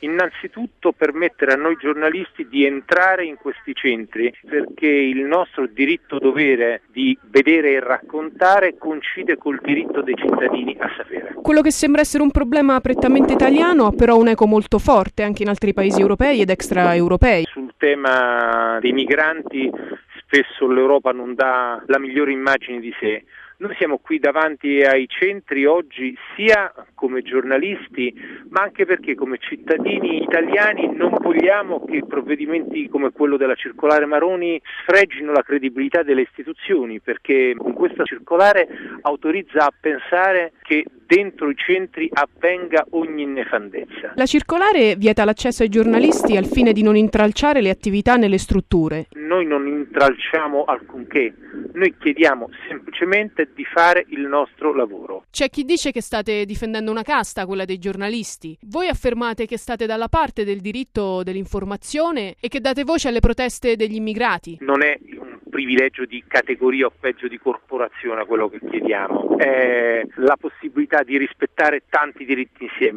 Innanzitutto permettere a noi giornalisti di entrare in questi centri, perché il nostro diritto-dovere di vedere e raccontare coincide col diritto dei cittadini a sapere. Quello che sembra essere un problema prettamente italiano ha però un eco molto forte anche in altri paesi europei ed extraeuropei. Sul tema dei migranti spesso l'Europa non dà la migliore immagine di sé. Noi siamo qui davanti ai centri oggi sia come giornalisti, ma anche perché come cittadini italiani non vogliamo che provvedimenti come quello della circolare Maroni sfregino la credibilità delle istituzioni, perché con questa circolare autorizza a pensare che dentro i centri avvenga ogni nefandezza. La circolare vieta l'accesso ai giornalisti al fine di non intralciare le attività nelle strutture. Noi non intralciamo alcunché, noi chiediamo semplicemente di fare il nostro lavoro. C'è chi dice che state difendendo una casta, quella dei giornalisti. Voi affermate che state dalla parte del diritto dell'informazione e che date voce alle proteste degli immigrati. Non è un privilegio di categoria o peggio di corporazione quello che chiediamo, è la possibilità di rispettare tanti diritti insieme.